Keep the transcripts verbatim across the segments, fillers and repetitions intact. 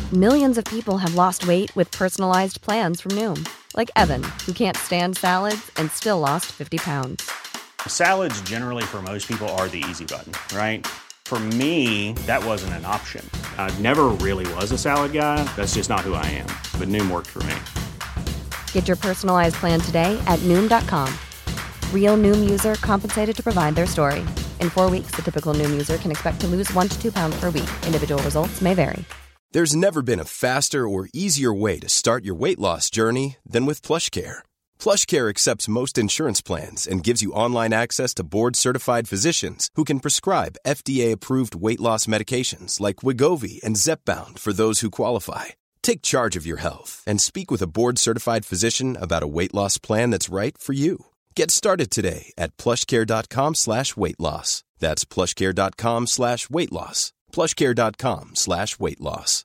Millions of people have lost weight with personalized plans from Noom. Like Evan, who can't stand salads and still lost fifty pounds. Salads generally for most people are the easy button, right? For me, that wasn't an option. I never really was a salad guy. That's just not who I am. But Noom worked for me. Get your personalized plan today at Noom dot com. Real Noom user compensated to provide their story. In four weeks, the typical Noom user can expect to lose one to two pounds per week. Individual results may vary. There's never been a faster or easier way to start your weight loss journey than with PlushCare. PlushCare accepts most insurance plans and gives you online access to board-certified physicians who can prescribe F D A-approved weight loss medications like Wegovy and Zepbound for those who qualify. Take charge of your health and speak with a board-certified physician about a weight loss plan that's right for you. Get started today at plushcare.com slash weight loss. That's plushcare.com slash weight loss. plushcare.com slash weight loss.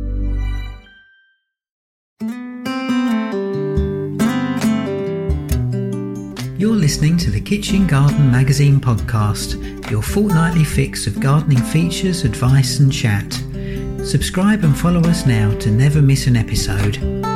You're listening to the Kitchen Garden Magazine podcast, your fortnightly fix of gardening features, advice and chat. Subscribe and follow us now to never miss an episode.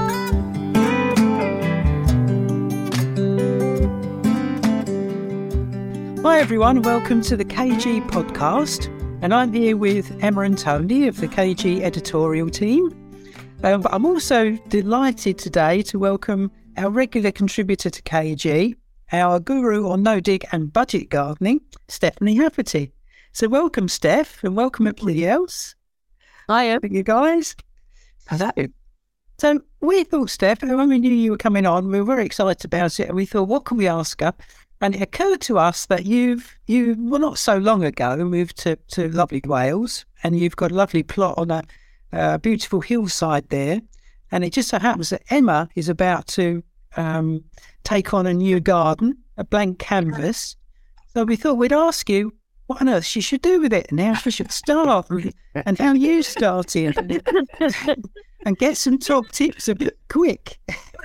Hi everyone, welcome to the K G podcast, and I'm here with Emma and Tony of the K G editorial team. Um, but I'm also delighted today to welcome our regular contributor to K G, our guru on no-dig and budget gardening, Stephanie Hafferty. So welcome, Steph, and welcome everybody else. Hiya. You guys. Hello. So we thought, Steph, when we knew you were coming on, we were very excited about it, and we thought, what can we ask her? And it occurred to us that you've, you well, not so long ago, moved to, to lovely Wales, and you've got a lovely plot on a, a beautiful hillside there. And it just so happens that Emma is about to um, take on a new garden, a blank canvas. So we thought we'd ask you what on earth she should do with it and how she should start and how you started and get some top tips a bit quick.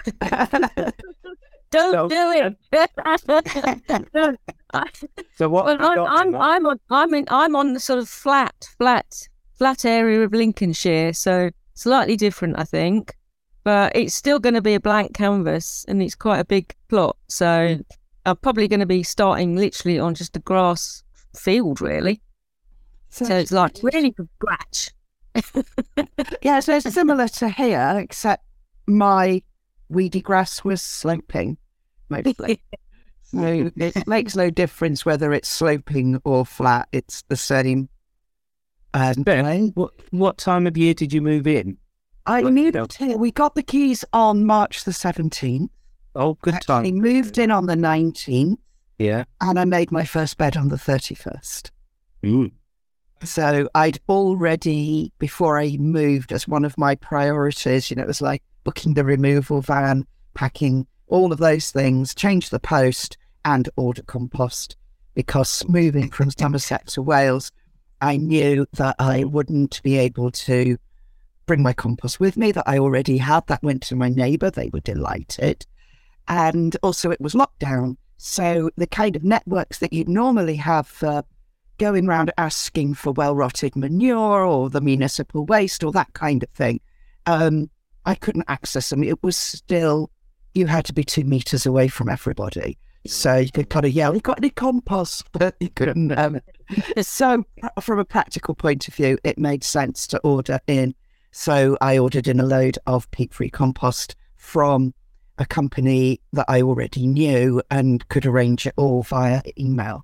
Don't So- do it. So what? Well, have you I'm, got, I'm, Emma? I'm on, I'm in, I'm on the sort of flat, flat, flat area of Lincolnshire, so slightly different, I think. But it's still going to be a blank canvas, and it's quite a big plot. So I'm probably going to be starting literally on just a grass field, really. So it's like really from scratch. Yeah, so it's similar to here, except my weedy grass was sloping, mostly. So it makes no difference whether it's sloping or flat, it's the same. And Ben, what, what time of year did you move in? I Like, moved you know- here, we got the keys on March the seventeenth. Oh, good Actually time. moved in on the nineteenth, Yeah. and I made my first bed on the thirty-first. Mm. So I'd already, before I moved, as one of my priorities, you know, it was like booking the removal van, packing all of those things, change the post and order compost. Because moving from Somerset to Wales, I knew that I wouldn't be able to bring my compost with me that I already had. That went to my neighbour. They were delighted. And also it was lockdown. So the kind of networks that you'd normally have for going round asking for well-rotted manure or the municipal waste or that kind of thing, um, I couldn't access them. It was still, you had to be two metres away from everybody. So you could kind of yell, "You got any compost?" But you couldn't. Um, so from a practical point of view, it made sense to order in. So I ordered in a load of peat-free compost from a company that I already knew and could arrange it all via email.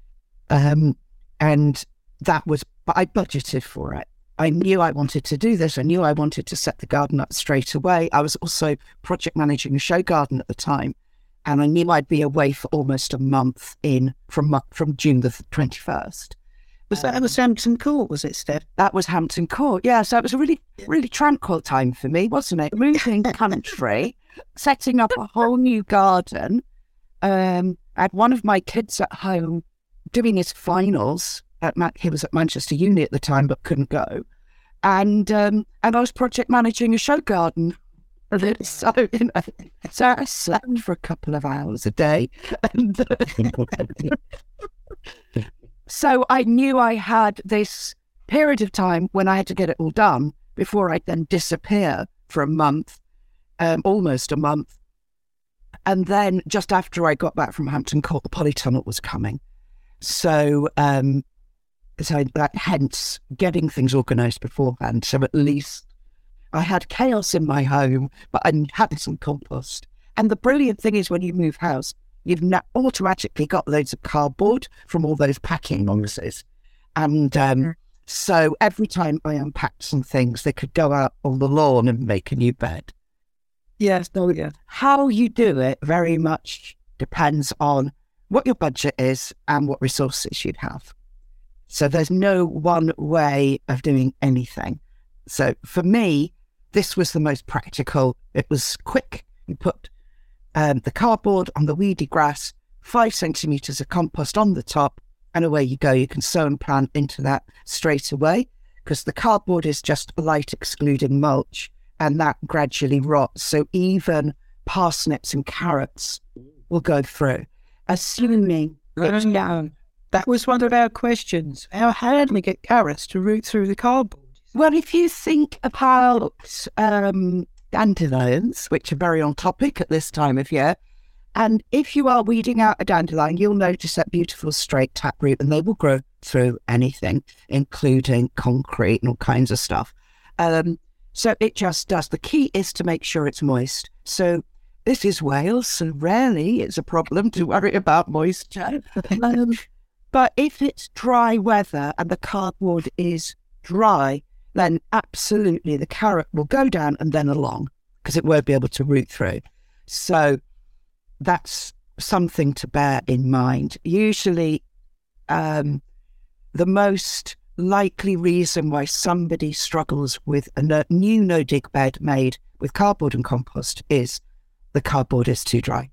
Um, and that was, but I budgeted for it. I knew I wanted to do this. I knew I wanted to set the garden up straight away. I was also project managing a show garden at the time, and I knew I'd be away for almost a month in from mo- from June the twenty-first. Was that was Hampton Court, was it, Steph? That was Hampton Court. Yeah, so it was a really, really tranquil time for me, wasn't it? Moving country, setting up a whole new garden. Um, I had one of my kids at home doing his finals. At Ma- he was at Manchester Uni at the time, but couldn't go. And um, and I was project managing a show garden. So, you know, so I slept for a couple of hours a day. And, so I knew I had this period of time when I had to get it all done before I then disappear for a month, um, almost a month. And then just after I got back from Hampton Court, the polytunnel was coming. So, um, so that hence getting things organised beforehand. So at least I had chaos in my home, but I had some compost. And the brilliant thing is when you move house, you've na- automatically got loads of cardboard from all those packing boxes. And um, so every time I unpacked some things, they could go out on the lawn and make a new bed. Yes, no, yeah. How you do it very much depends on what your budget is and what resources you'd have. So there's no one way of doing anything. So for me, this was the most practical. It was quick. You put um, the cardboard on the weedy grass, five centimetres of compost on the top, and away you go. You can sow and plant into that straight away because the cardboard is just light excluding mulch, and that gradually rots. So even parsnips and carrots will go through. Assuming it's down. That was one of our questions. How hard do we get carrots to root through the cardboard? Well, if you think about um, dandelions, which are very on topic at this time of year, and if you are weeding out a dandelion, you'll notice that beautiful straight taproot, and they will grow through anything, including concrete and all kinds of stuff. Um, so it just does. The key is to make sure it's moist. So this is Wales, so rarely it's a problem to worry about moisture. um, but if it's dry weather and the cardboard is dry, then absolutely the carrot will go down and then along because it won't be able to root through. So that's something to bear in mind. Usually um, the most likely reason why somebody struggles with a no, new no-dig bed made with cardboard and compost is the cardboard is too dry.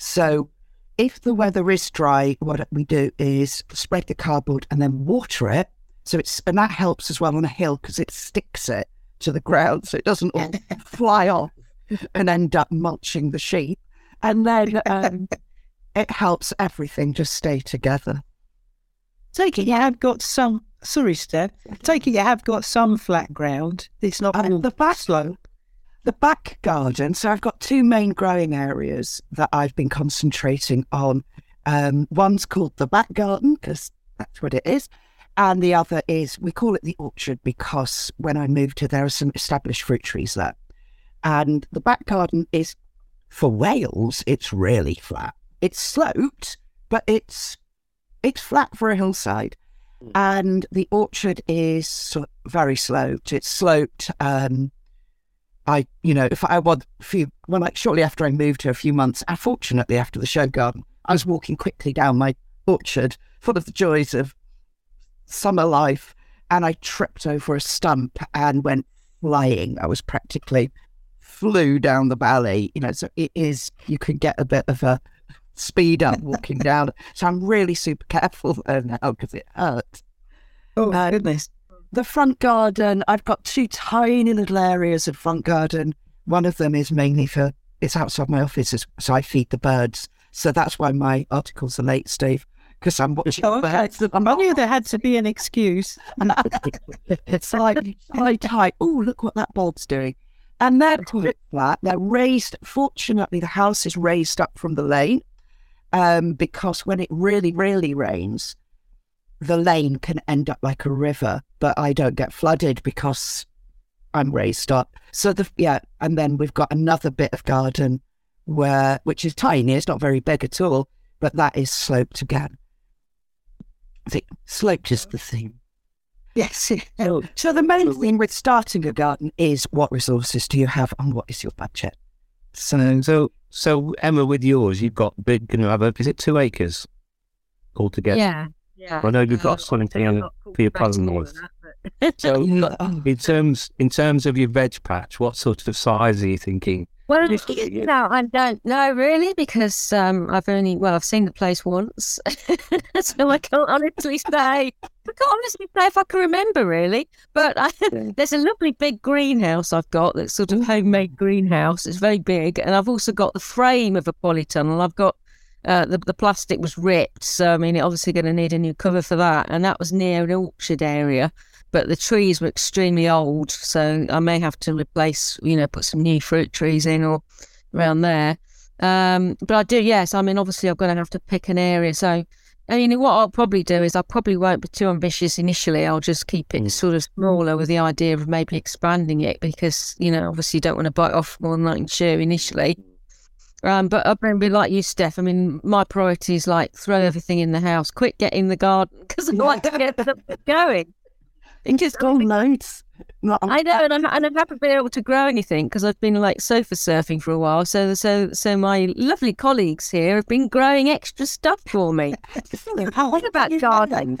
So if the weather is dry, what we do is spread the cardboard and then water it. So it's, and that helps as well on a hill because it sticks it to the ground so it doesn't all fly off and end up mulching the sheep. And then um, it helps everything just stay together. Take it you have got some, sorry Steph, take it you have got some flat ground. It's not Uh, the back slope. The back garden, so I've got two main growing areas that I've been concentrating on. Um, one's called the back garden because that's what it is. And the other is, we call it the orchard because when I moved here, there are some established fruit trees there. And the back garden is, for Wales, it's really flat. It's sloped, but it's it's flat for a hillside. And the orchard is sort of very sloped. It's sloped. Um, I, you know, if I was a few, well, like shortly after I moved here, a few months, unfortunately after the show garden, I was walking quickly down my orchard, full of the joys of summer life, and I tripped over a stump and went flying. I was practically flew down the valley, you know, so it is, you can get a bit of a speed up walking down. So I'm really super careful there now because it hurts. Oh, Uh, goodness. The front garden, I've got two tiny little areas of front garden. One of them is mainly for, it's outside my office, so I feed the birds. So that's why my articles are late, Steve, because I'm watching Oh, the okay. birds. I knew there had to be an excuse. It's like, I type, oh, look what that bulb's doing. And they're quite flat. They're raised. Fortunately, the house is raised up from the lane um, because when it really, really rains, the lane can end up like a river, but I don't get flooded because I'm raised up. So the yeah, and then we've got another bit of garden where, which is tiny, it's not very big at all, but that is sloped again. I think sloped is the theme. Yes. So the main thing with starting a garden is what resources do you have and what is your budget? So, so, so Emma, with yours, you've got big. Can you have a? Is it two acres altogether? Yeah. Yeah. I know you've got Uh, something on not for your cultivating cousin all was. of that, but- So, in terms in terms of your veg patch, what sort of size are you thinking? Well, Just- you know, I don't know really because um, I've only, well, I've seen the place once, so I can't honestly say. I can't honestly say if I can remember really. But I, there's a lovely big greenhouse I've got that's sort of homemade greenhouse. It's very big, and I've also got the frame of a polytunnel. I've got uh, the the plastic was ripped, so I mean, it's obviously going to need a new cover for that, and that was near an orchard area. but the trees were extremely old, so I may have to replace, you know, put some new fruit trees in or around there. Um, but I do, yes. I mean, obviously, I'm going to have to pick an area. So, I mean, what I'll probably do is I probably won't be too ambitious initially. I'll just keep it sort of smaller with the idea of maybe expanding it because, you know, obviously, you don't want to bite off more than I can chew initially. Um, but I've been like you, Steph. I mean, my priority is like throw everything in the house, quick, get in the garden because I like to get something going. It just got loads. I know, and, I'm, and I haven't been able to grow anything because I've been like sofa surfing for a while. So, so, so my lovely colleagues here have been growing extra stuff for me. What about gardening?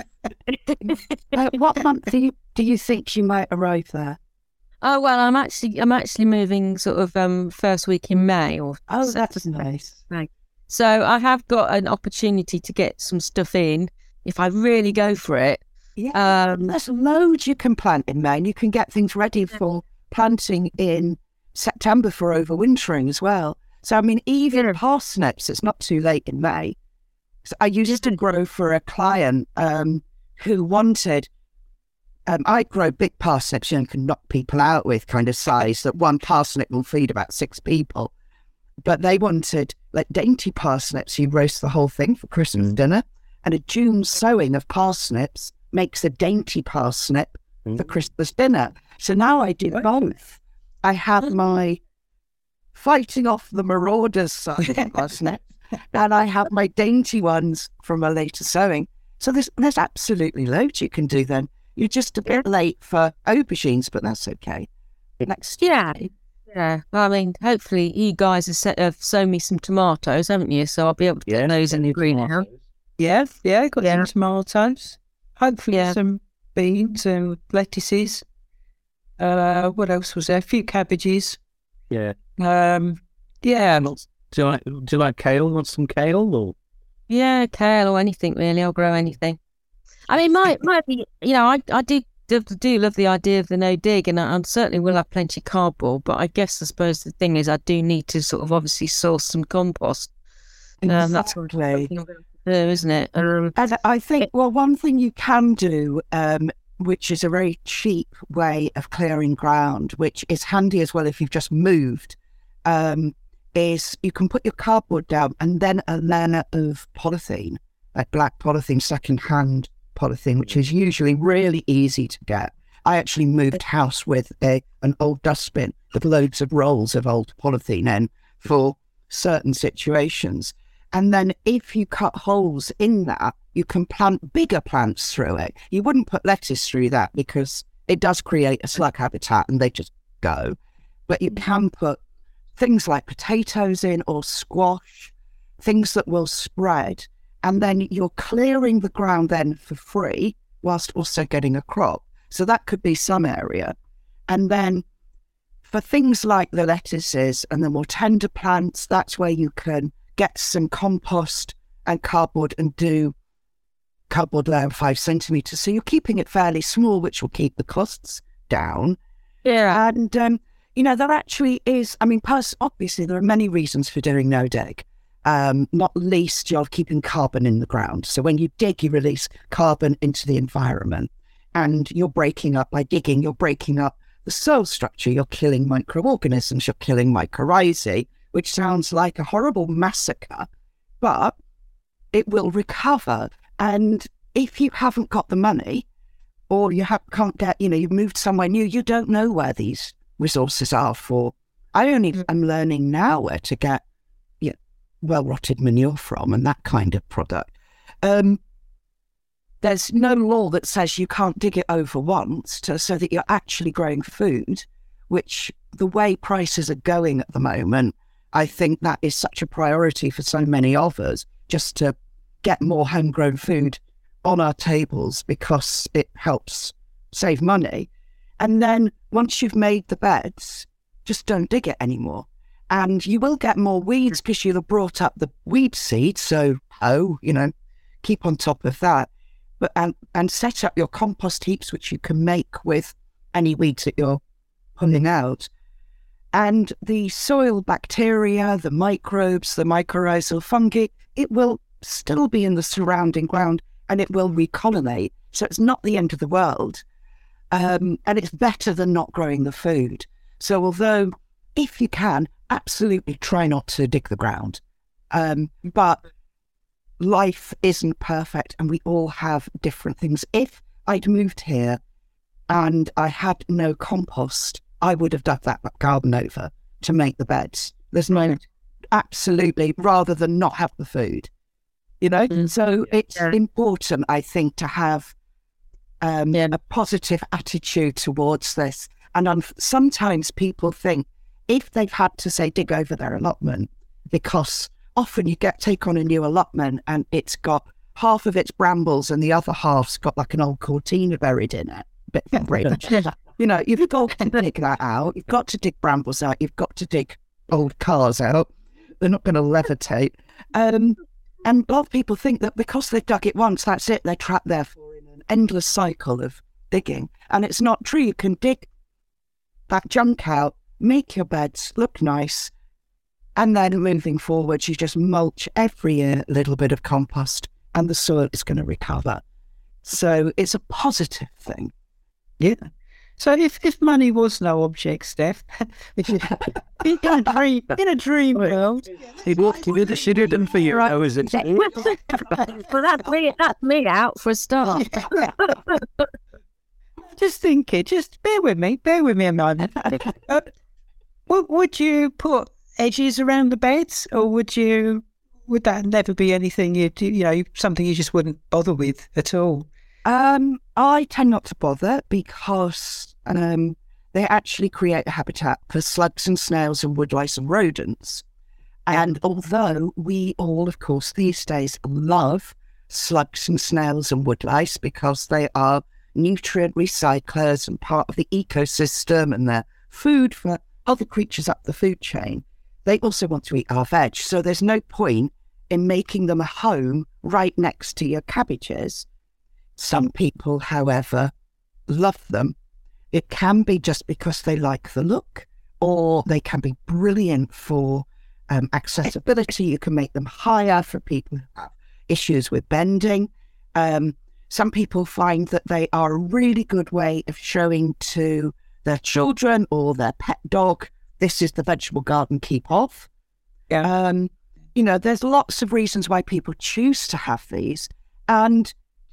uh, what month do you do you think you might arrive there? Oh well, I'm actually I'm actually moving sort of um first week in May or oh that's nice. May. So I have got an opportunity to get some stuff in if I really go for it. Yeah, um, there's loads you can plant in May, and you can get things ready for planting in September for overwintering as well. So I mean, even parsnips, it's not too late in May. So I used to grow for a client um, who wanted. Um, I grow big parsnips, you know, can knock people out with kind of size that one parsnip will feed about six people. But they wanted like dainty parsnips. You roast the whole thing for Christmas dinner, and a June sowing of parsnips makes a dainty parsnip mm. for Christmas dinner. So now I do both. I have my fighting off the marauders side of parsnips, and I have my dainty ones from a later sowing. So there's there's absolutely loads you can do then. You're just a bit late for aubergines, but that's okay. Next yeah. Yeah. I mean, hopefully you guys have, set, have sown me some tomatoes, haven't you? So I'll be able to yeah, get those in the greenhouse. Yeah, yeah, got yeah. some tomatoes. Hopefully yeah. some beans and lettuces. Uh, what else was there? A few cabbages. Yeah. Um, yeah. Do you like, do you like kale? Want some kale? Or? Yeah, kale or anything really. I'll grow anything. I mean, my, my, you know, I, I do, do do love the idea of the no dig, and I, I certainly will have plenty of cardboard. But I guess I suppose the thing is, I do need to sort of obviously source some compost. Exactly. Um, that's what I'm going to do, isn't it? Um, and I think, well, one thing you can do, um, which is a very cheap way of clearing ground, which is handy as well if you've just moved, um, is you can put your cardboard down and then a layer of polythene, like black polythene, second-hand polythene, which is usually really easy to get. I actually moved house with a an old dustbin with loads of rolls of old polythene in for certain situations. And then if you cut holes in that, you can plant bigger plants through it. You wouldn't put lettuce through that because it does create a slug habitat and they just go. But you can put things like potatoes in or squash, things that will spread. And then you're clearing the ground then for free whilst also getting a crop. So that could be some area. And then for things like the lettuces and the more tender plants, that's where you can get some compost and cardboard and do cardboard layer five centimetres. So you're keeping it fairly small, which will keep the costs down. Yeah. And, um, you know, there actually is, I mean, pers- obviously there are many reasons for doing no dig. Um, not least you're keeping carbon in the ground. So when you dig, you release carbon into the environment. And you're breaking up, by digging, you're breaking up the soil structure. You're killing microorganisms, you're killing mycorrhizae, which sounds like a horrible massacre, but it will recover. And if you haven't got the money, or you have, can't get, you know, you've moved somewhere new, you don't know where these resources are for. I only mm. am learning now where to get you know, well-rotted manure from and that kind of product. Um, there's no law that says you can't dig it over once to, so that you're actually growing food, which the way prices are going at the moment, I think that is such a priority for so many of us, just to get more homegrown food on our tables because it helps save money. And then once you've made the beds, just don't dig it anymore. And you will get more weeds because you'll have brought up the weed seed. So, oh, you know, keep on top of that. But and, and set up your compost heaps, which you can make with any weeds that you're pulling out. And the soil bacteria, the microbes, the mycorrhizal fungi, it will still be in the surrounding ground and it will recolonate. So it's not the end of the world. Um, and it's better than not growing the food. So although, if you can, absolutely try not to dig the ground. Um, but life isn't perfect and we all have different things. If I'd moved here and I had no compost, I would have dug that garden over to make the beds. There's no, absolutely, rather than not have the food, you know? Mm. So it's yeah. important, I think, to have um, yeah. a positive attitude towards this. And um, sometimes people think if they've had to, say, dig over their allotment, because often you get take on a new allotment and it's got half of its brambles and the other half's got like an old cortina buried in it. Bit you know, you've got to dig that out. You've got to dig brambles out. You've got to dig old cars out. They're not going to levitate. Um, and a lot of people think that because they've dug it once, that's it. They're trapped there for in an endless cycle of digging. And it's not true. You can dig that junk out, make your beds look nice, and then moving forward, you just mulch every year a little bit of compost and the soil is going to recover. So it's a positive thing. Yeah. So if, if money was no object, Steph, if you, in a dream, in a dream world, he'd walk into the shooter for you. Right. Was it? Well, that's me, that's me out for a start. Just thinking, just bear with me, bear with me a moment. Uh, would, would you put edges around the beds, or would you? Would that never be anything you you know something you just wouldn't bother with at all? Um, I tend not to bother because um, they actually create a habitat for slugs and snails and woodlice and rodents. And although we all, of course, these days love slugs and snails and woodlice because they are nutrient recyclers and part of the ecosystem and they're food for other creatures up the food chain, they also want to eat our veg. So there's no point in making them a home right next to your cabbages. Some people, however, love them. It can be just because they like the look, or they can be brilliant for um, accessibility. You can make them higher for people who have issues with bending. Um, some people find that they are a really good way of showing to their children or their pet dog, this is the vegetable garden, keep off. Yeah. Um, you know, there's lots of reasons why people choose to have these. And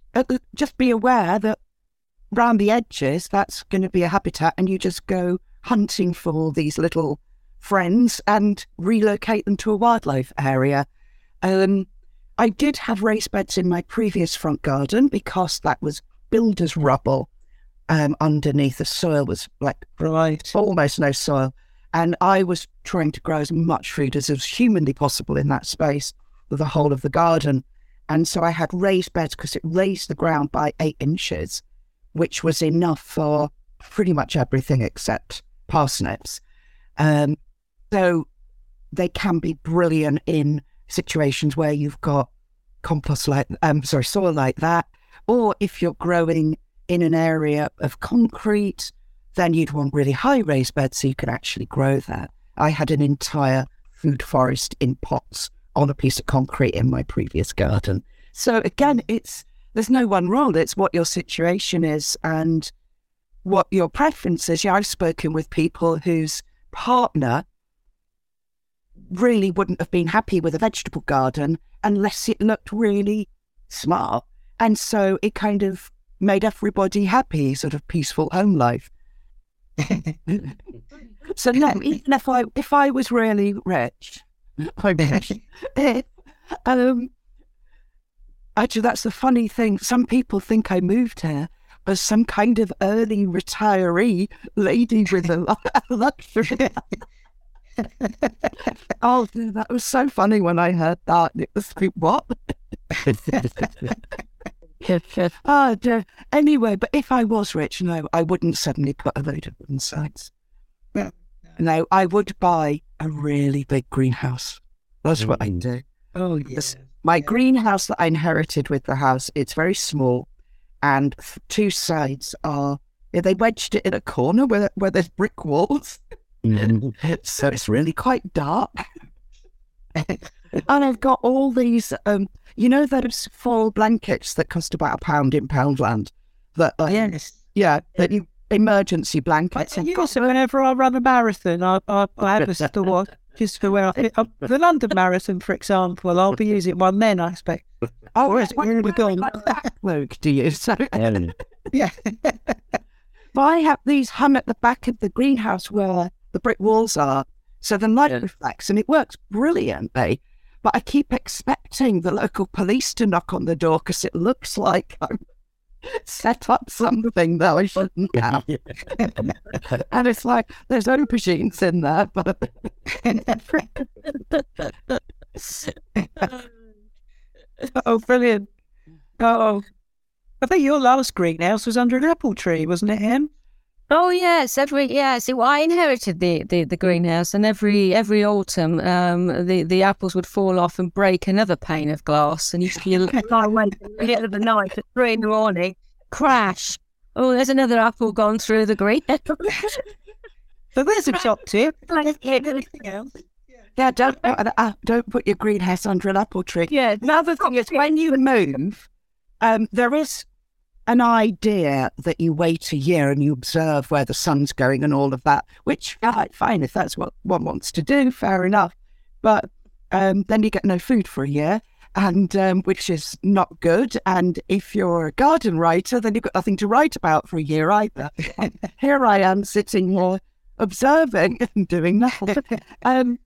just be aware that around the edges, that's going to be a habitat, and you just go hunting for these little friends and relocate them to a wildlife area. Um, I did have raised beds in my previous front garden because that was builder's rubble um, underneath. The soil was like right. almost no soil. And I was trying to grow as much food as was humanly possible in that space for the whole of the garden. And so I had raised beds because it raised the ground by eight inches, which was enough for pretty much everything except parsnips. Um, so they can be brilliant in situations where you've got compost like, um, sorry, soil like that. Or if you're growing in an area of concrete, then you'd want really high raised beds so you can actually grow that. I had an entire food forest in pots on a piece of concrete in my previous garden. So again, it's there's no one rule. It's what your situation is and what your preference is. Yeah, I've spoken with people whose partner really wouldn't have been happy with a vegetable garden unless it looked really smart. And so it kind of made everybody happy, sort of peaceful home life. So no, even if I if I was really rich, um, actually, that's the funny thing. Some people think I moved here as some kind of early retiree lady with a luxury. Oh, that was so funny when I heard that. It was like, what? Oh, dear. Anyway, but if I was rich, no, I wouldn't suddenly put a load of wooden sites. Yeah. No, I would buy a really big greenhouse. That's mm. what I do. Oh, yes. My yeah. greenhouse that I inherited with the house, it's very small, and two sides are, yeah, they wedged it in a corner where, where there's brick walls. Mm. So it's really quite dark. And I've got all these, um, you know, those fall blankets that cost about a pound in Poundland that um, yes. yeah, the emergency blankets. I use it whenever I run a marathon. I, I, I have a store just for where I fit. Uh, the London Marathon, for example, I'll be using one then, I expect. Oh, or is it really gone? like that, Luke, do you? So, Yeah. but I have these hung at the back of the greenhouse where the brick walls are, so the light Yeah. reflects, and it works brilliantly. But I keep expecting the local police to knock on the door because it looks like I'm set up something that I shouldn't have. And it's like, there's aubergines in there, but Oh, brilliant. Oh, I think your last greenhouse was under an apple tree, wasn't it, Em? Oh yes, every yeah. See, well, I inherited the, the, the greenhouse, and every every autumn, um, the, the apples would fall off and break another pane of glass, and used to be lie awake in the middle of the night at three in the morning, crash. Oh, there's another apple gone through the greenhouse. So there's a top tip. yeah, don't uh, don't put your greenhouse under an apple tree. Yeah, Another thing is when you move, um, there is an idea that you wait a year and you observe where the sun's going and all of that, which, yeah, fine, if that's what one wants to do, fair enough. But um, then you get no food for a year, and um, which is not good. And if you're a garden writer, then you've got nothing to write about for a year either. Here I am sitting here observing and doing nothing. um,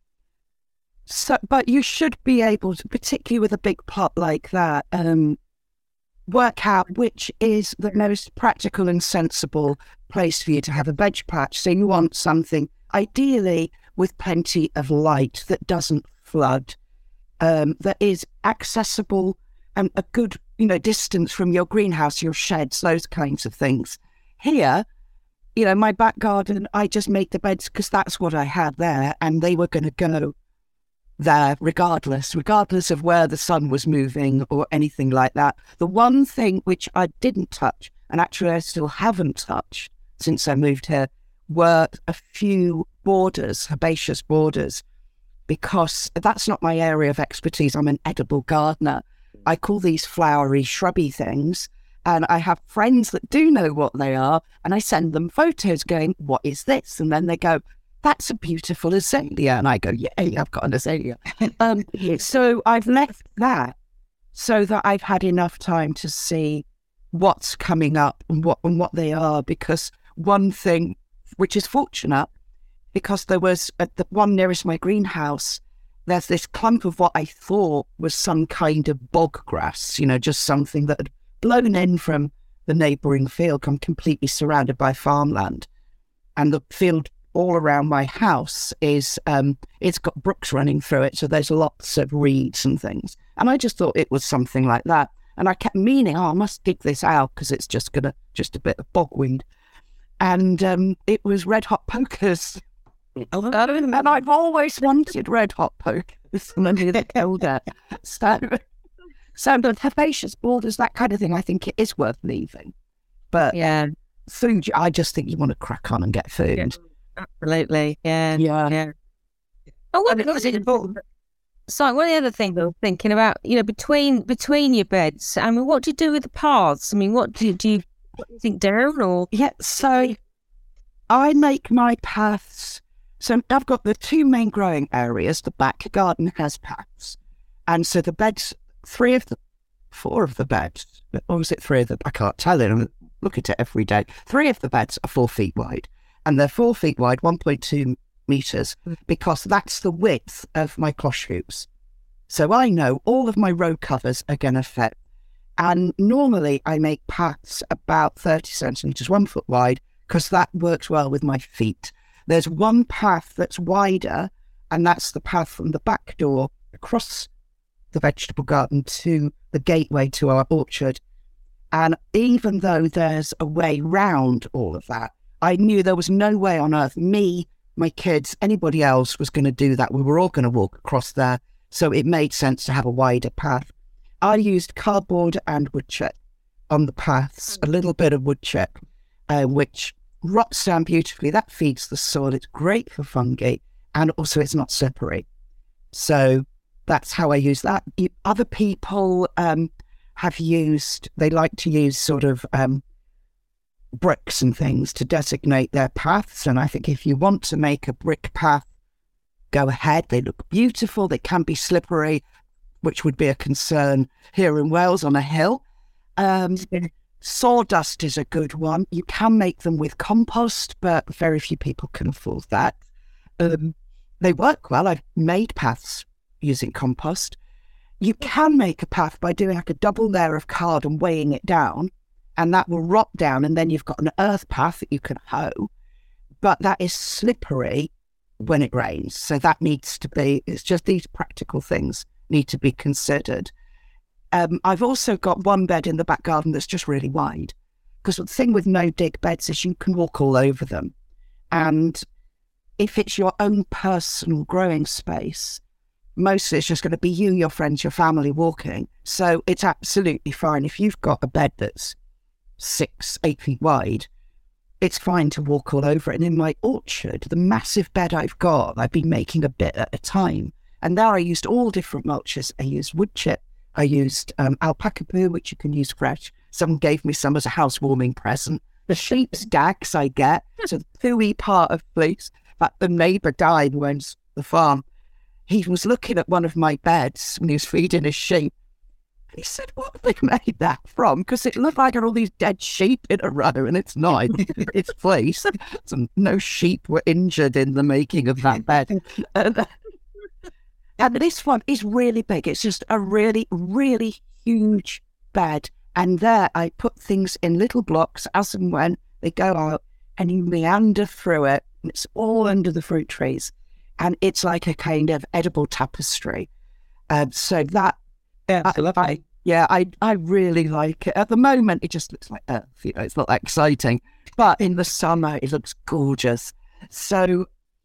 so, but you should be able to, particularly with a big plot like that, um, work out which is the most practical and sensible place for you to have a veg patch. So you want something ideally with plenty of light that doesn't flood, um, that is accessible and a good, you know, distance from your greenhouse, your sheds, those kinds of things. Here, you know, my back garden, I just made the beds because that's what I had there, and they were going to go there regardless, regardless of where the sun was moving or anything like that. The one thing which I didn't touch, and actually I still haven't touched since I moved here, were a few borders, herbaceous borders, because that's not my area of expertise. I'm an edible gardener. I call these flowery, shrubby things, and I have friends that do know what they are, and I send them photos going, what is this? And then they go, that's a beautiful azalea. And I go, yeah, I've got an azalea. um, so I've left that so that I've had enough time to see what's coming up and what and what they are. Because one thing, which is fortunate, because there was at the one nearest my greenhouse, there's this clump of what I thought was some kind of bog grass, you know, just something that had blown in from the neighbouring field. I'm completely surrounded by farmland. And the field all around my house is, um, it's got brooks running through it, so there's lots of reeds and things. And I just thought it was something like that. And I kept meaning, oh, I must dig this out because it's just gonna, just a bit of bogweed. And um, it was red hot pokers. Oh, And I've always wanted red hot pokers, and I nearly killed it. So, so the herbaceous borders, that kind of thing, I think it is worth leaving. But yeah, food, I just think you want to crack on and get food. Yeah. Absolutely, yeah, Yeah. yeah. Oh, what was it important? So, one of the other things I was thinking about, you know, between between your beds, I mean, what do you do with the paths? I mean, what do you, do you, what do you think down or? Yeah, so I make my paths. So I've got the two main growing areas. The back garden has paths, and so the beds, three of the, four of the beds, or was it three of them? I can't tell it. I look at it every day. Three of the beds are four feet wide. And they're four feet wide, one point two metres, because that's the width of my cloche hoops. So I know all of my row covers are going to fit. And normally I make paths about thirty centimetres, one foot wide, because that works well with my feet. There's one path that's wider, and that's the path from the back door across the vegetable garden to the gateway to our orchard. And even though there's a way round all of that, I knew there was no way on earth me, my kids, anybody else was going to do that. We were all going to walk across there. So it made sense to have a wider path. I used cardboard and wood chip on the paths, a little bit of wood chip, uh, which rots down beautifully. That feeds the soil. It's great for fungi, and also it's not slippery. So that's how I use that. You, other people um, have used, they like to use sort of um, bricks and things to designate their paths. And I think if you want to make a brick path, go ahead. They look beautiful. They can be slippery, which would be a concern here in Wales on a hill. Um, sawdust is a good one. You can make them with compost, but very few people can afford that. Um, they work well. I've made paths using compost. You can make a path by doing like a double layer of card and weighing it down, and that will rot down, and then you've got an earth path that you can hoe. But that is slippery when it rains. So that needs to be, it's just these practical things need to be considered. Um, I've also got one bed in the back garden that's just really wide, because the thing with no dig beds is you can walk all over them. And if it's your own personal growing space, mostly it's just going to be you, your friends, your family walking. So it's absolutely fine. If you've got a bed that's six, eight feet wide, it's fine to walk all over it. And in my orchard, the massive bed I've got, I've been making a bit at a time. And there I used all different mulches. I used wood chip. I used um, alpaca poo, which you can use fresh. Someone gave me some as a housewarming present. The sheep's dags I get, so the pooey part of fleece. But the neighbour died when owns the farm. He was looking at one of my beds when he was feeding his sheep. He said, what have they made that from? Because it looked like all these dead sheep in a row, and it's not. It's fleece. So no sheep were injured in the making of that bed. And, and this one is really big. It's just a really, really huge bed. And there I put things in little blocks as and when they go out, and you meander through it. And it's all under the fruit trees. And it's like a kind of edible tapestry. Um, so that, yeah, I, I, I, yeah, I, I really like it. At the moment, it just looks like earth. You know, it's not that exciting. But in the summer, it looks gorgeous. So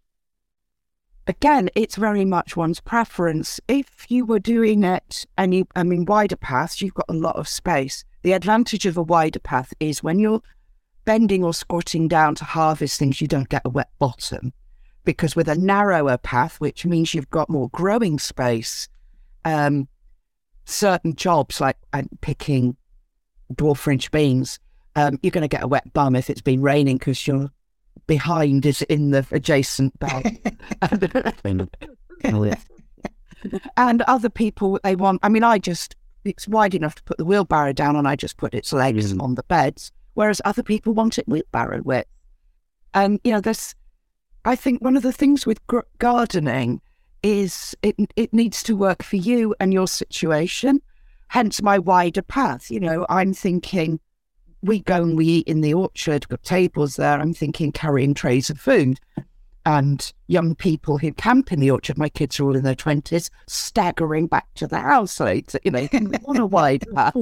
again, it's very much one's preference. If you were doing it, and you, I mean, wider paths, you've got a lot of space. The advantage of a wider path is when you're bending or squatting down to harvest things, you don't get a wet bottom. Because with a narrower path, which means you've got more growing space, um, certain jobs like uh, picking dwarf French beans, um, you're going to get a wet bum if it's been raining because your behind is in the adjacent bed. And other people, they want, I mean, I just, it's wide enough to put the wheelbarrow down and I just put its legs mm. on the beds, whereas other people want it wheelbarrow width. And, you know, there's, I think one of the things with gr- gardening is it it needs to work for you and your situation, hence my wider path. You know, I'm thinking we go and we eat in the orchard, got tables there, I'm thinking carrying trays of food. And young people who camp in the orchard, my kids are all in their twenties, staggering back to the house. So, you know, on a wide path.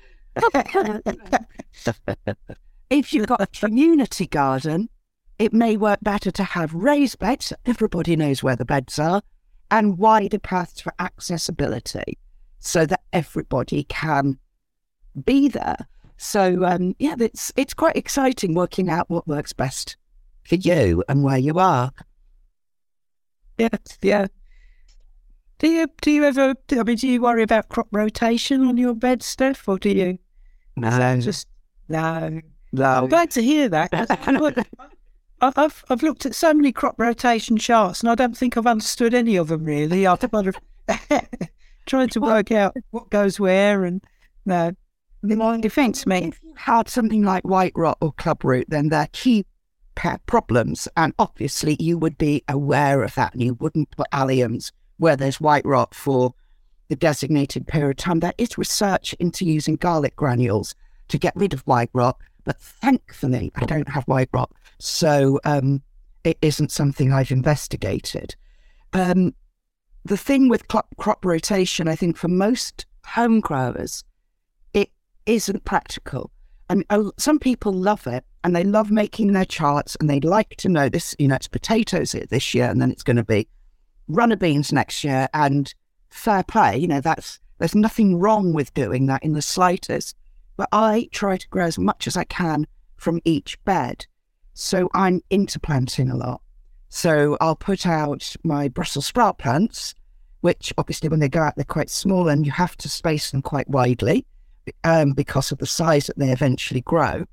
If you've got a community garden, it may work better to have raised beds, everybody knows where the beds are, and wider paths for accessibility so that everybody can be there. So, um, yeah, it's it's quite exciting working out what works best for you and where you are. Yeah, yeah. Do you do you ever, I mean, do you worry about crop rotation on your bed, Steph, or do you? No. Just, no. No. I'm glad to hear that. I've I've looked at so many crop rotation charts, and I don't think I've understood any of them really. I've kind of trying to work out what goes where, and no, it defends me. If you had something like white rot or clubroot, then they're key problems, and obviously you would be aware of that, and you wouldn't put alliums where there's white rot for the designated period of time. There is research into using garlic granules to get rid of white rot, but thankfully I don't have white rot. So um, it isn't something I've investigated. Um, the thing with crop, crop rotation, I think for most home growers, it isn't practical. And uh, some people love it and they love making their charts and they like to know this, you know, it's potatoes this year and then it's going to be runner beans next year, and fair play, you know, that's there's nothing wrong with doing that in the slightest. But I try to grow as much as I can from each bed. So I'm interplanting a lot. So I'll put out my Brussels sprout plants, which obviously when they go out, they're quite small and you have to space them quite widely um, because of the size that they eventually grow.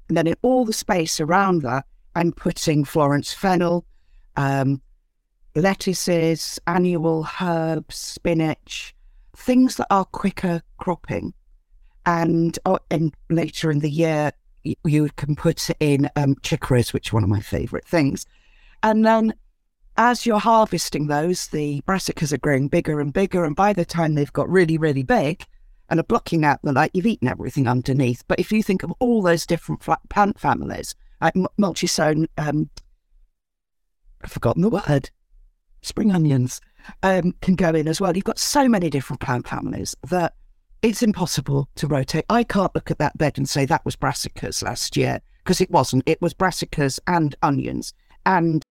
And then in all the space around that, I'm putting Florence fennel, um, lettuces, annual herbs, spinach, things that are quicker cropping. And, oh, and later in the year, you, you can put in um, chicories, which are one of my favourite things. And then as you're harvesting those, the brassicas are growing bigger and bigger. And by the time they've got really, really big and are blocking out the light, you've eaten everything underneath. But if you think of all those different plant families, like multi-sown, um, I've forgotten the word, spring onions um, can go in as well. You've got so many different plant families that it's impossible to rotate. I can't look at that bed and say that was brassicas last year, because it wasn't. It was brassicas and onions. And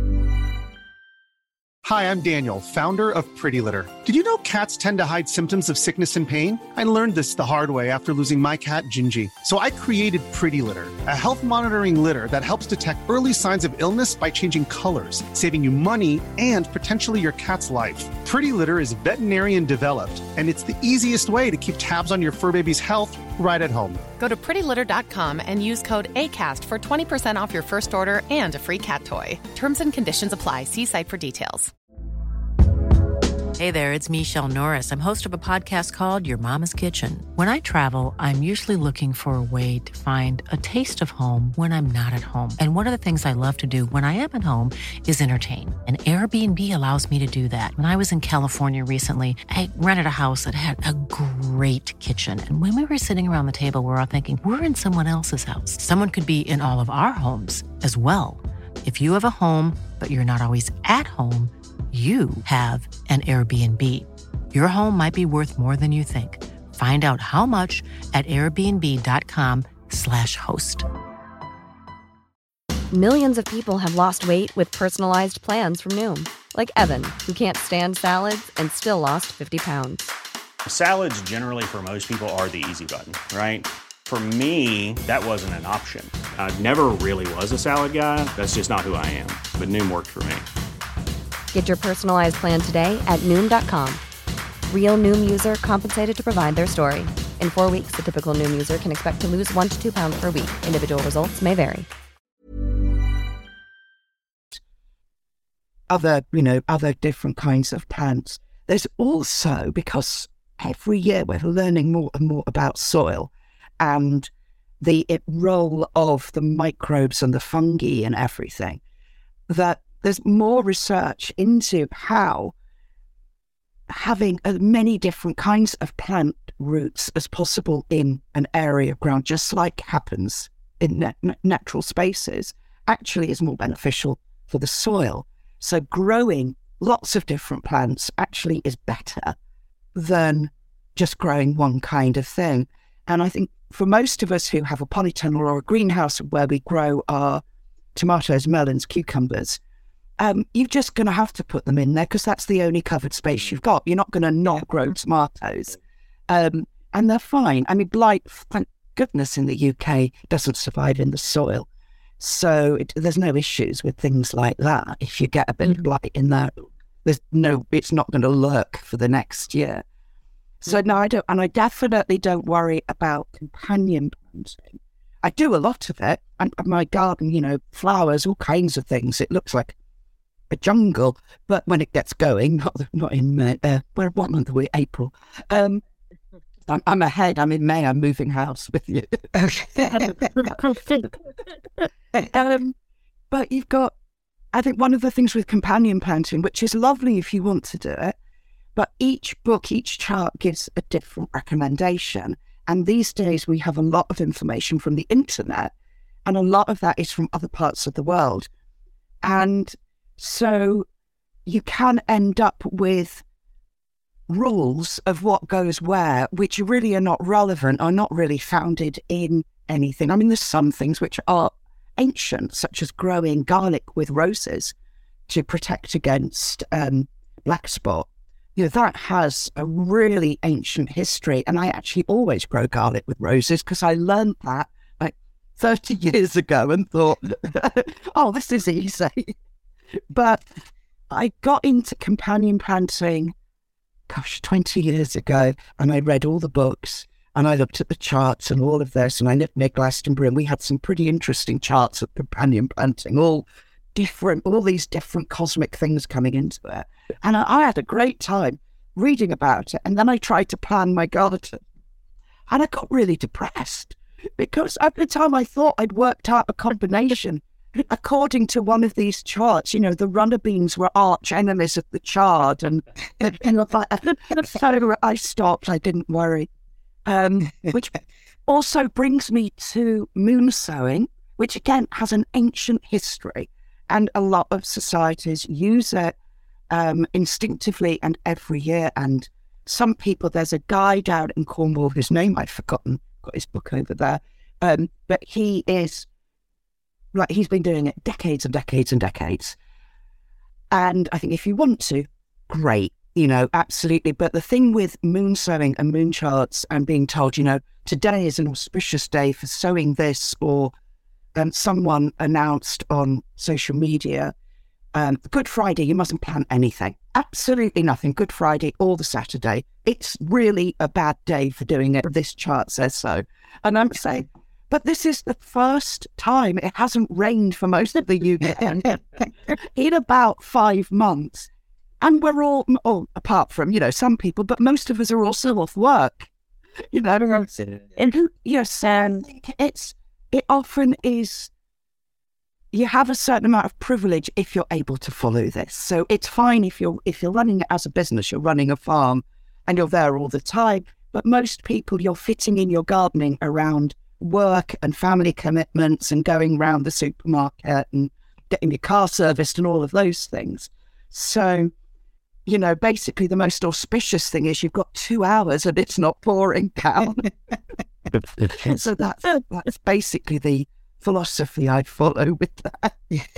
Hi, I'm Daniel, founder of Pretty Litter. Did you know cats tend to hide symptoms of sickness and pain? I learned this the hard way after losing my cat, Gingy. So I created Pretty Litter, a health monitoring litter that helps detect early signs of illness by changing colors, saving you money and potentially your cat's life. Pretty Litter is veterinarian developed, and it's the easiest way to keep tabs on your fur baby's health right at home. Go to pretty litter dot com and use code ACAST for twenty percent off your first order and a free cat toy. Terms and conditions apply. See site for details. Hey there, it's Michelle Norris. I'm host of a podcast called Your Mama's Kitchen. When I travel, I'm usually looking for a way to find a taste of home when I'm not at home. And one of the things I love to do when I am at home is entertain. And Airbnb allows me to do that. When I was in California recently, I rented a house that had a great kitchen. And when we were sitting around the table, we were all thinking, we're in someone else's house. Someone could be in all of our homes as well. If you have a home, but you're not always at home, you have an Airbnb. Your home might be worth more than you think. Find out how much at airbnb.com slash host. Millions of people have lost weight with personalized plans from Noom. Like Evan, who can't stand salads and still lost fifty pounds. Salads generally for most people are the easy button, right? For me, that wasn't an option. I never really was a salad guy. That's just not who I am. But Noom worked for me. Get your personalized plan today at Noom dot com. Real Noom user compensated to provide their story. In four weeks, the typical Noom user can expect to lose one to two pounds per week. Individual results may vary. Other, you know, other different kinds of plants. There's also, because every year we're learning more and more about soil and the role of the microbes and the fungi and everything, that there's more research into how having as many different kinds of plant roots as possible in an area of ground, just like happens in nat- natural spaces, actually is more beneficial for the soil. So growing lots of different plants actually is better than just growing one kind of thing. And I think for most of us who have a polytunnel or a greenhouse where we grow our tomatoes, melons, cucumbers, Um, you're just going to have to put them in there because that's the only covered space you've got. You're not going to not grow tomatoes. Um, and they're fine. I mean, blight, thank goodness, in the U K doesn't survive in the soil. So it, there's no issues with things like that. If you get a bit of blight in there, there's no, it's not going to lurk for the next year. So no, I don't, and I definitely don't worry about companion planting. I do a lot of it. And my garden, you know, flowers, all kinds of things. It looks like a jungle, but when it gets going, not not in May, uh, where what month are we? April. Um, I'm, I'm ahead. I'm in May. I'm moving house with you. um, but you've got, I think, one of the things with companion planting, which is lovely if you want to do it, but each book, each chart gives a different recommendation. And these days we have a lot of information from the internet, and a lot of that is from other parts of the world, and so you can end up with rules of what goes where, which really are not relevant, are not really founded in anything. I mean, there's some things which are ancient, such as growing garlic with roses to protect against um, black spot. You know, that has a really ancient history. And I actually always grow garlic with roses because I learned that like thirty years ago and thought, oh, this is easy. But I got into companion planting, gosh, twenty years ago, and I read all the books, And I looked at the charts and all of this, and I lived near Glastonbury, and we had some pretty interesting charts of companion planting, all different, all these different cosmic things coming into it. And I, I had a great time reading about it. And then I tried to plan my garden, and I got really depressed because at the time I thought I'd worked out a combination. According to one of these charts, you know, the runner beans were arch enemies of the chard, and, and, and so I stopped. I didn't worry. Um, which also brings me to moon sowing, which again has an ancient history, and a lot of societies use it um, instinctively and every year. And some people, there's a guy down in Cornwall, whose name I've forgotten, got his book over there, um, but he is. Like, he's been doing it decades and decades and decades. And I think if you want to, great, you know, absolutely. But the thing with moon sowing and moon charts and being told, you know, today is an auspicious day for sowing this, or um, someone announced on social media, um, Good Friday, you mustn't plant anything. Absolutely nothing. Good Friday or the Saturday. It's really a bad day for doing it. This chart says so. And I'm saying, but this is the first time it hasn't rained for most of the U K in about five months. And we're all, oh, apart from, you know, some people, but most of us are also off work. You know, and yes, and it's, it often is, you have a certain amount of privilege if you're able to follow this. So it's fine if you're, if you're running it as a business, you're running a farm and you're there all the time. But most people, you're fitting in your gardening around work and family commitments and going round the supermarket and getting your car serviced and all of those things. So, you know, basically the most auspicious thing is you've got two hours and it's not pouring down. So that's, that's basically the philosophy I follow with that.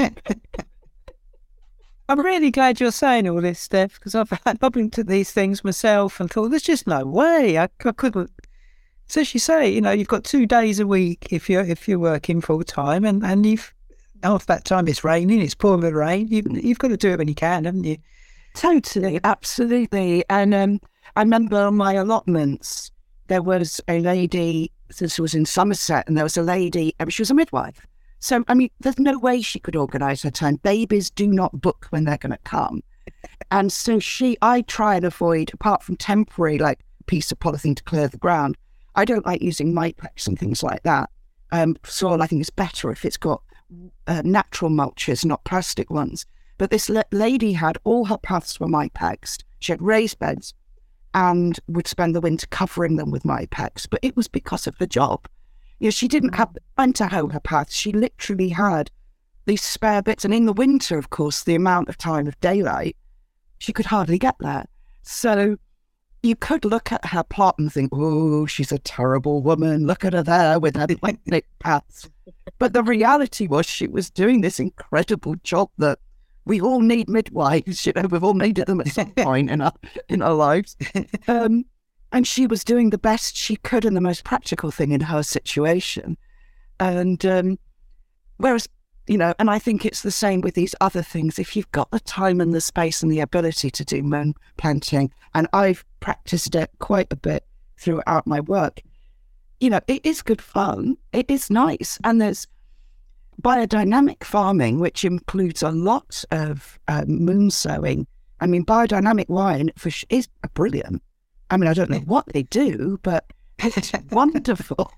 I'm really glad you're saying all this, Steph, because I've had bubbling to these things myself and thought, there's just no way. I, I couldn't. So as you say, you know, you've got two days a week if you're if you're working full time, and, and you've half that time it's raining, it's pouring with rain. You've you've got to do it when you can, haven't you? Totally, absolutely. And um, I remember on my allotments, there was a lady. This was in Somerset, and there was a lady. I mean, she was a midwife. So I mean, there's no way she could organise her time. Babies do not book when they're going to come, and so she. I try and avoid, apart from temporary, like piece of polythene to clear the ground. I don't like using Mypex and things like that. Um, soil, I think, is better if it's got uh, natural mulches, not plastic ones. But this la- lady had all her paths were Mypexed. She had raised beds and would spend the winter covering them with Mypex. But it was because of the job. You know, she didn't have time to hoe her paths. She literally had these spare bits. And in the winter, of course, the amount of time of daylight, she could hardly get there. So you could look at her plot and think, oh, she's a terrible woman. Look at her there with her picnic paths. But the reality was she was doing this incredible job that we all need midwives. You know, we've all needed them at some point in our, in our lives. Um, and she was doing the best she could and the most practical thing in her situation. And um, whereas, you know, and I think it's the same with these other things. If you've got the time and the space and the ability to do moon planting, and I've practiced it quite a bit throughout my work, you know, it is good fun. It is nice. And there's biodynamic farming, which includes a lot of um, moon sowing. I mean, biodynamic wine fish is brilliant. I mean, I don't know what they do, but it's wonderful.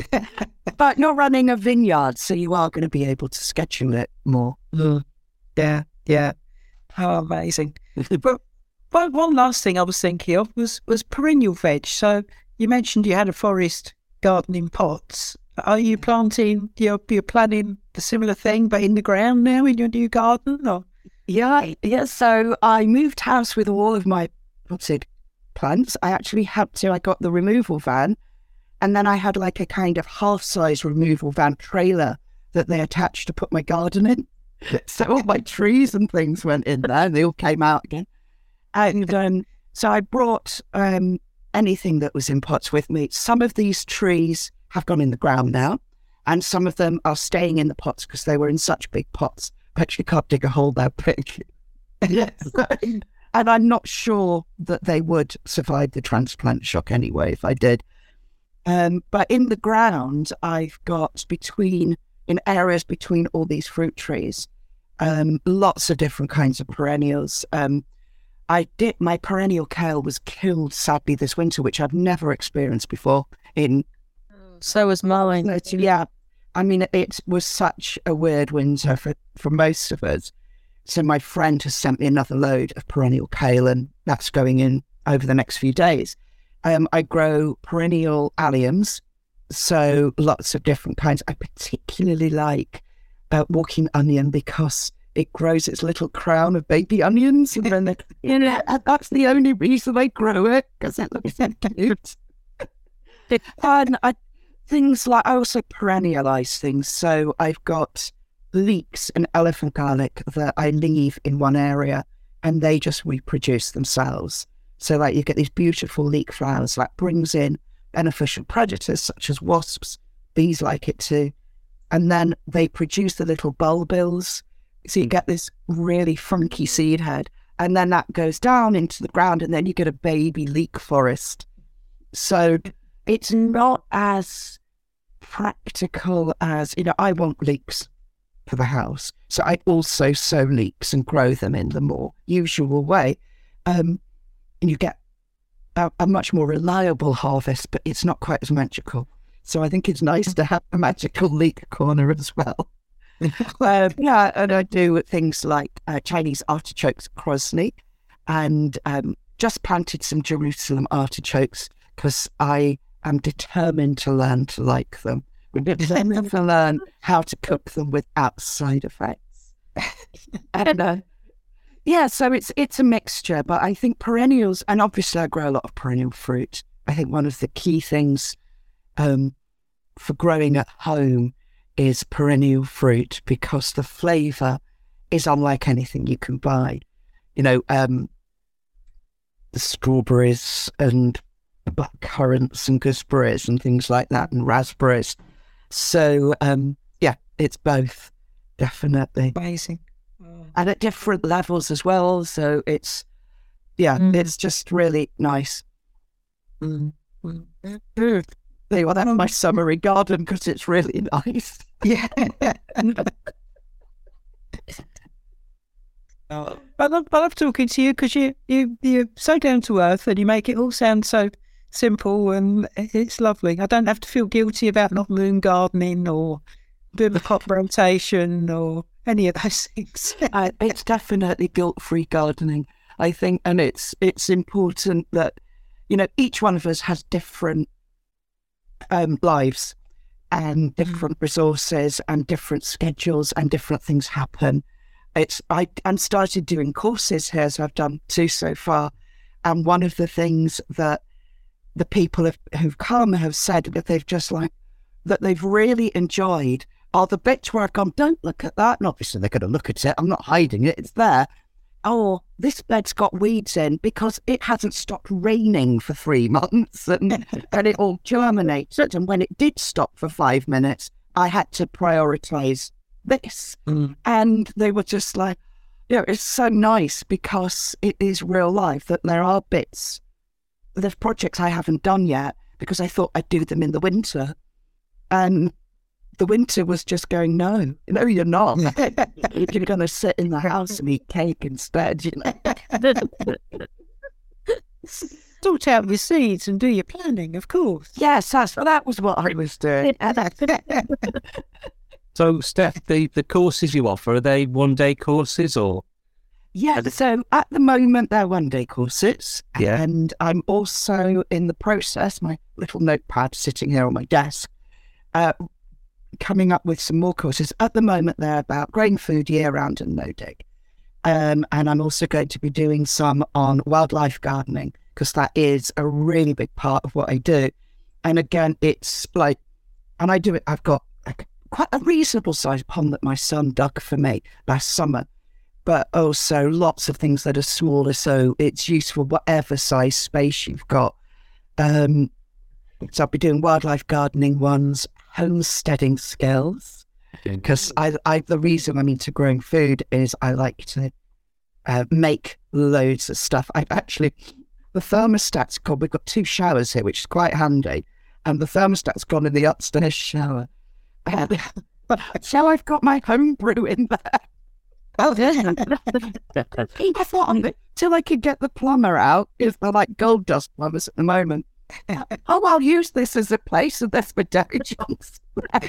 But you're running a vineyard, so you are going to be able to schedule it more. Mm. Yeah, yeah. How amazing. But, but one last thing I was thinking of was, was perennial veg. So you mentioned you had a forest garden in pots. Are you planting, you're, you're planning the similar thing, but in the ground now in your new garden? Or? Yeah, yeah. So I moved house with all of my potted plants. I actually had to, I got the removal van. And then I had like a kind of half-size removal van trailer that they attached to put my garden in. So all my trees and things went in there and they all came out again. And um, so I brought um, anything that was in pots with me. Some of these trees have gone in the ground now, and some of them are staying in the pots because they were in such big pots. But you can't dig a hole that big. Yes. And I'm not sure that they would survive the transplant shock anyway if I did. Um, but in the ground, I've got between, in areas between all these fruit trees, um, lots of different kinds of perennials. Um, I did, my perennial kale was killed sadly this winter, which I've never experienced before in. So was mine. Yeah. I mean, it was such a weird winter for, for most of us. So my friend has sent me another load of perennial kale, and that's going in over the next few days. Um, I grow perennial alliums, so lots of different kinds. I particularly like uh, walking onion because it grows its little crown of baby onions. And then they, you know, that's the only reason I grow it, because it looks so cute. And I, things like, I also perennialise things. So I've got leeks and elephant garlic that I leave in one area and they just reproduce themselves. So like you get these beautiful leek flowers that brings in beneficial predators such as wasps. Bees like it too. And then they produce the little bulbils. So you get this really funky seed head. And then that goes down into the ground and then you get a baby leek forest. So it's not as practical as, you know, I want leeks for the house. So I also sow leeks and grow them in the more usual way. Um, and you get a, a much more reliable harvest, but it's not quite as magical. So I think it's nice to have a magical leek corner as well. um, yeah, and I do things like uh, Chinese artichokes, Krosny, and um, just planted some Jerusalem artichokes because I am determined to learn to like them. We're determined to learn how to cook them without side effects. and uh, yeah, so it's it's a mixture, but I think perennials, and obviously I grow a lot of perennial fruit. I think one of the key things um, for growing at home is perennial fruit because the flavour is unlike anything you can buy. You know, um, the strawberries and black currants and gooseberries and things like that and raspberries. So, um, yeah, it's both, definitely. Amazing. And at different levels as well. So it's, yeah, mm. it's just really nice. Mm. Mm. Mm. There you are, that's my summary garden because it's really nice. Yeah. Oh, I love, I love talking to you because you, you, you're so down to earth and you make it all sound so simple and it's lovely. I don't have to feel guilty about not moon gardening or doing the crop rotation or any of those things. uh, it's definitely guilt-free gardening, I think, and it's it's important that, you know, each one of us has different um, lives and different resources and different schedules and different things happen. It's I and started doing courses here, so I've done two so far, and one of the things that the people have, who've come have said that they've just like that they've really enjoyed are the bits where I've gone, don't look at that, and obviously they're going to look at it. I'm not hiding it; it's there. Oh, this bed's got weeds in because it hasn't stopped raining for three months, and and it all germinated. And when it did stop for five minutes, I had to prioritise this. Mm. And they were just like, you know, it's so nice because it is real life that there are bits, there's projects I haven't done yet because I thought I'd do them in the winter. And the winter was just going, no, no, you're not. You're going to sit in the house and eat cake instead, you know. Sort out your seeds and do your planning, of course. Yes, that's, that was what I was doing. So, Steph, the, the courses you offer, are they one-day courses or? Yeah, so at the moment they're one-day courses. Yeah. And I'm also in the process, my little notepad sitting here on my desk, uh, coming up with some more courses. At the moment they're about growing food year-round and no-dig. Um, and I'm also going to be doing some on wildlife gardening because that is a really big part of what I do. And again, it's like, and I do it, I've got like quite a reasonable sized pond that my son dug for me last summer, but also lots of things that are smaller, so it's useful whatever size space you've got. Um, so I'll be doing wildlife gardening ones, homesteading skills, because I, I the reason I'm into growing food is I like to uh, make loads of stuff. I've actually, the thermostat's called, we've got two showers here, which is quite handy. and the thermostat's gone in the upstairs shower. And, so I've got my homebrew in there. Oh, yeah. I thought on it till I could get the plumber out. Is they're like gold dust plumbers at the moment. Oh, I'll use this as a place of this for Derry Johnson.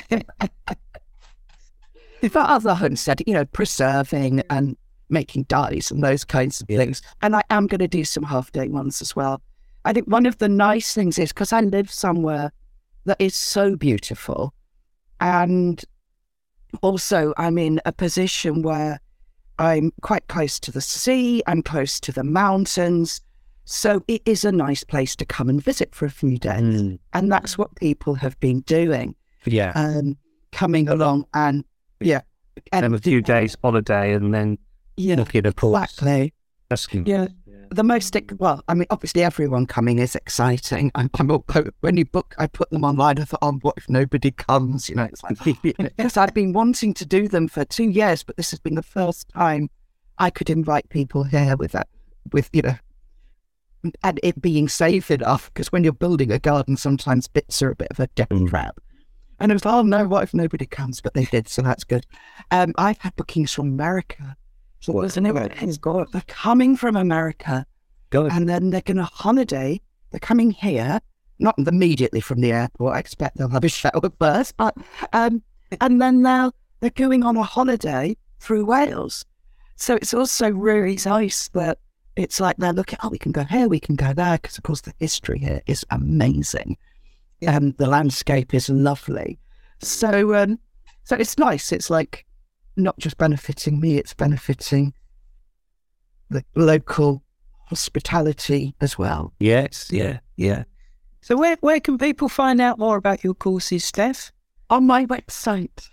But other homes said, you know, preserving and making dyes and those kinds of yeah. things. And I am going to do some half-day ones as well. I think one of the nice things is because I live somewhere that is so beautiful, and also I'm in a position where I'm quite close to the sea, I'm close to the mountains, so it is a nice place to come and visit for a few days. Mm. And that's what people have been doing. Yeah. Um, coming along and, yeah. And, and a few days holiday and then yeah, looking at port. Exactly. That's good. Yeah. The most, well, I mean, obviously everyone coming is exciting. I'm, I'm all, when you book, I put them online. I thought, oh, what if nobody comes? You know, it's like, because I've been wanting to do them for two years, but this has been the first time I could invite people here with that, with, you know, and it being safe enough, because when you're building a garden, sometimes bits are a bit of a death trap. And it was, oh no, what if nobody comes? But they did, so that's good. Um, I've had bookings from America. So wasn't it? They're coming from America, Good. And then they're going to holiday. They're coming here, not immediately from the airport. I expect they'll have a shower first, but um, and then they'll they're going on a holiday through Wales. So it's also really nice that it's like they're looking. Oh, we can go here, we can go there, because of course the history here is amazing, and um, the landscape is lovely. So um, so it's nice. It's like, not just benefiting me, it's benefiting the local hospitality as well. Yes, yeah, yeah. So where where can people find out more about your courses, Steph? On my website.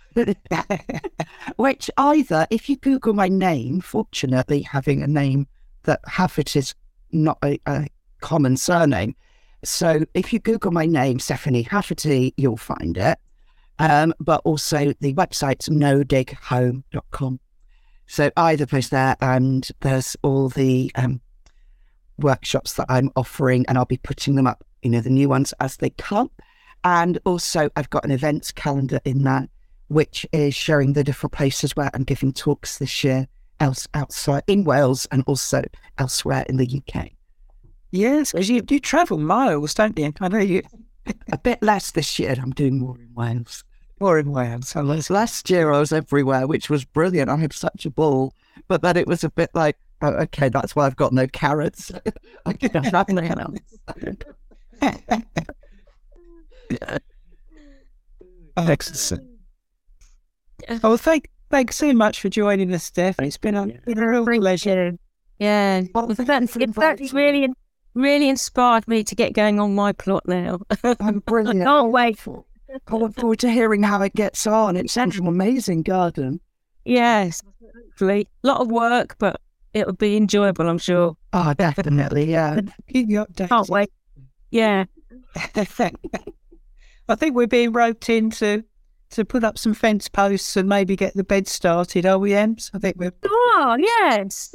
Which either, if you Google my name, fortunately having a name that Hafferty is not a, a common surname. So if you Google my name, Stephanie Hafferty, you'll find it. Um, but also the website's no dig home dot com. So either place there, and there's all the um, workshops that I'm offering, and I'll be putting them up, you know, the new ones as they come. And also I've got an events calendar in that, which is showing the different places where I'm giving talks this year, else outside in Wales and also elsewhere in the U K. Yes, because you do travel miles, don't you? I know you. A bit less this year. I'm doing more in Wales. More in Wales. So last year I was everywhere, which was brilliant. I had such a ball. But then it was a bit like, oh, okay, that's why I've got no carrots. I can't have anything else. Excellent. Oh, thank, thanks so much for joining us, Steph. It's been a, been a real pleasure. Yeah, well, that's, that's really... Really inspired me to get going on my plot now. I'm brilliant. I can't wait. I look forward to hearing how it gets on. It's such an amazing garden. Yes, hopefully. A lot of work, but it'll be enjoyable, I'm sure. Oh, definitely, yeah. Keep you updated. Can't wait. Yeah. I think we're being roped in to, to put up some fence posts and maybe get the bed started, are we, Ems? I think we're... Oh, yes.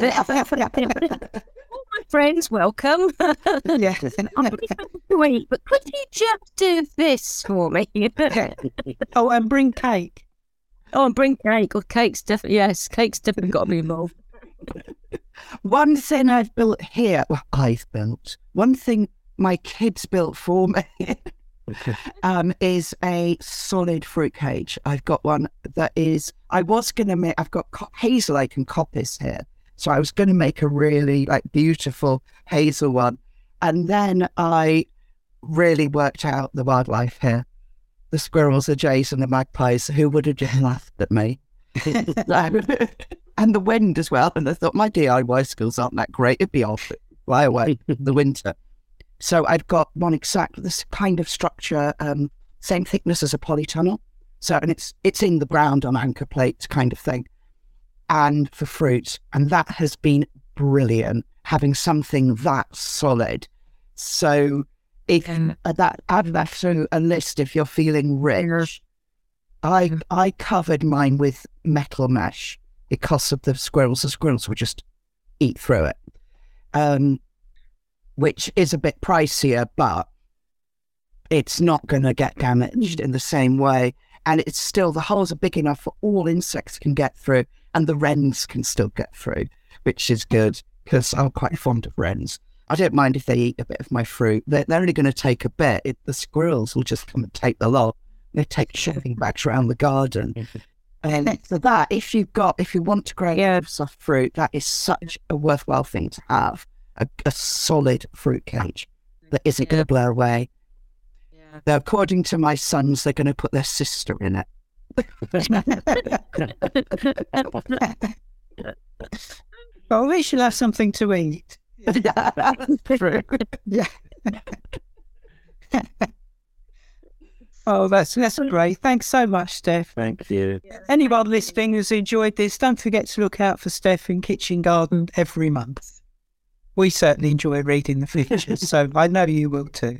My friends, welcome. Yeah. Wait, but could you just do this for me? Oh, and bring cake. Oh, and bring cake. Or cake's definitely, yes, cake's definitely got to be involved. One thing I've built here, well, I've built, one thing my kids built for me um, is a solid fruit cage. I've got one that is, I was going to make, I've got co- hazel oak and coppice here. So I was going to make a really like beautiful hazel one. And then I really worked out the wildlife here. The squirrels, the jays and the magpies, who would have just laughed at me. And the wind as well. And I thought my D I Y skills aren't that great. It'd be off, fly away in the winter. So I've got one exact, this kind of structure, um, same thickness as a polytunnel. So, and it's it's in the ground on anchor plates kind of thing. And for fruit, and that has been brilliant, having something that solid. So if yeah. that add that to a list, if you're feeling rich, I I covered mine with metal mesh because of the squirrels. The squirrels would just eat through it, um, which is a bit pricier, but it's not going to get damaged in the same way. And it's still, the holes are big enough for all insects can get through, and the wrens can still get through, which is good because I'm quite fond of wrens. I don't mind if they eat a bit of my fruit. They're, they're only going to take a bit. It, the squirrels will just come and take the lot. They take shopping bags around the garden. And for that, if you've got, if you want to grow yeah. soft fruit, that is such a worthwhile thing to have. A, a solid fruit cage that isn't yeah. going to blow away. Yeah. Though according to my sons, they're going to put their sister in it. Well, we should have something to eat. Yeah. Oh, that's that's great. Thanks so much, Steph. Thank you. Anyone listening who's enjoyed this, don't forget to look out for Steph in Kitchen Garden every month. We certainly enjoy reading the features, so I know you will too.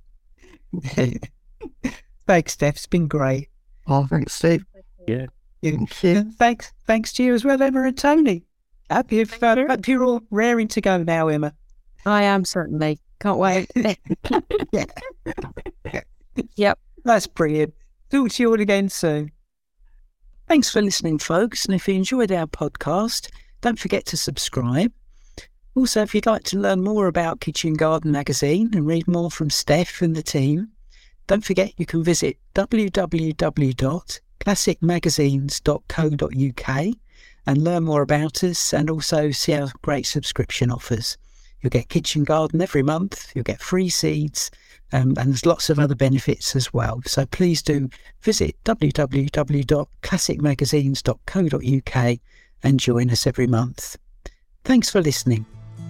Thanks, Steph. It's been great. Oh, thanks, Steve. Yeah. You, yeah. Thanks, thanks to you as well, Emma and Tony. Hope, you've, uh, hope you're all raring to go now, Emma. I am certainly. Can't wait. Yeah. Yep. That's brilliant. Talk to you all again soon. Thanks for listening, folks. And if you enjoyed our podcast, don't forget to subscribe. Also, if you'd like to learn more about Kitchen Garden Magazine and read more from Steph and the team, don't forget you can visit w w w dot classic magazines dot co dot u k and learn more about us, and also see our great subscription offers. You'll get Kitchen Garden every month, you'll get free seeds, um, and there's lots of other benefits as well. So please do visit w w w dot classic magazines dot co dot u k and join us every month. Thanks for listening.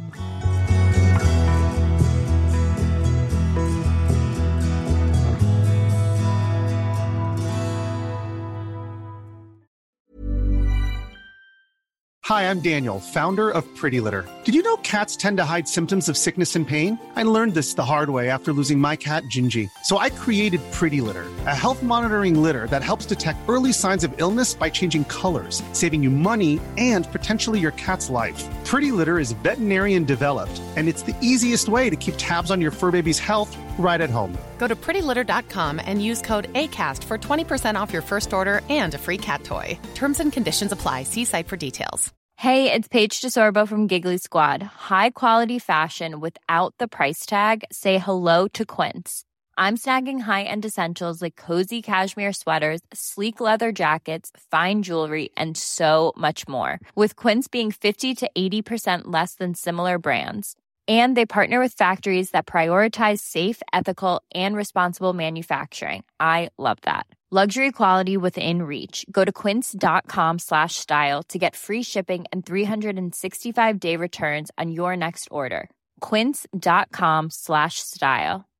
Hi, I'm Daniel, founder of Pretty Litter. Did you know cats tend to hide symptoms of sickness and pain? I learned this the hard way after losing my cat, Gingy. So I created Pretty Litter, a health monitoring litter that helps detect early signs of illness by changing colors, saving you money and potentially your cat's life. Pretty Litter is veterinarian developed, and it's the easiest way to keep tabs on your fur baby's health right at home. Go to pretty litter dot com and use code ACAST for twenty percent off your first order and a free cat toy. Terms and conditions apply. See site for details. Hey, it's Paige DeSorbo from Giggly Squad. High quality fashion without the price tag. Say hello to Quince. I'm snagging high-end essentials like cozy cashmere sweaters, sleek leather jackets, fine jewelry, and so much more. With Quince being fifty to eighty percent less than similar brands. And they partner with factories that prioritize safe, ethical, and responsible manufacturing. I love that. Luxury quality within reach. Go to quince.com slash style to get free shipping and three sixty-five day returns on your next order. Quince.com slash style.